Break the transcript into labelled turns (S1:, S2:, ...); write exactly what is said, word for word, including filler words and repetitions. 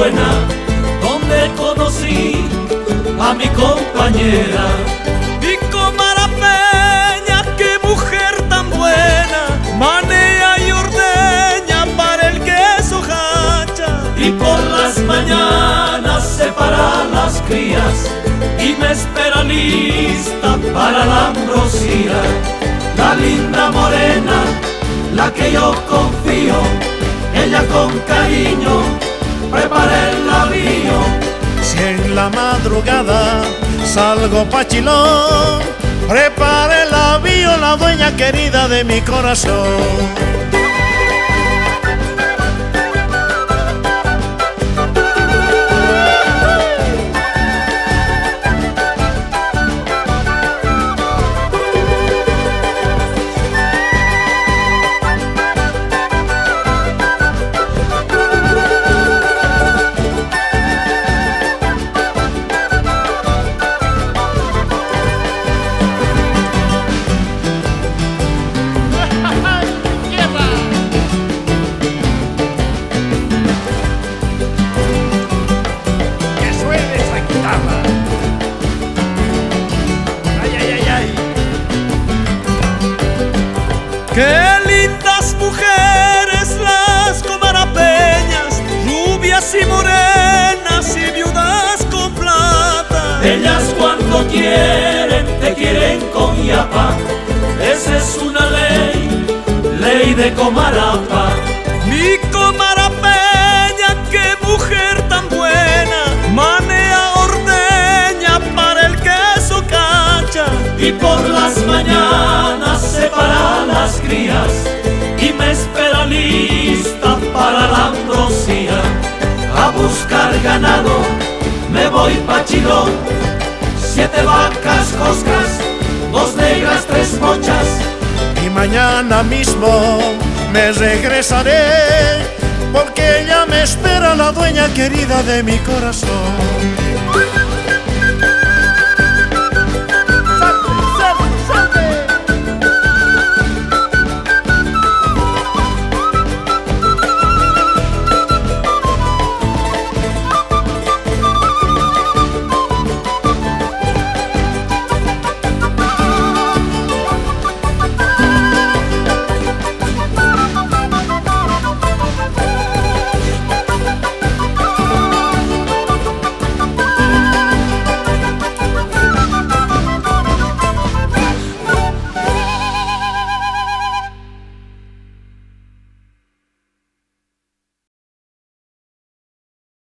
S1: buena, donde conocí a mi compañera.
S2: Mi comadre Peña, qué mujer tan buena, manea y ordeña para el queso hacha.
S1: Y por las mañanas separa las crías y me espera lista para la ambrosía. La linda morena, la que yo confío, ella con cariño prepara el lavío.
S3: Si en la madrugada salgo pa' Chilón, prepare el lavío la dueña querida de mi corazón.
S2: Qué lindas mujeres las comarapeñas, rubias y morenas y viudas con plata.
S1: Ellas cuando quieren, te quieren con yapa, esa es una ley, ley de Comarapa.
S2: Mi comadre Peña, qué mujer tan buena, manea ordeña para el queso cacha.
S1: Y por las mañanas separa las crías y me espera lista para la ambrosía. A buscar ganado me voy pa' Chilón, siete vacas coscas, dos negras, tres mochas.
S3: Y mañana mismo me regresaré, porque ella me espera, la dueña querida de mi corazón.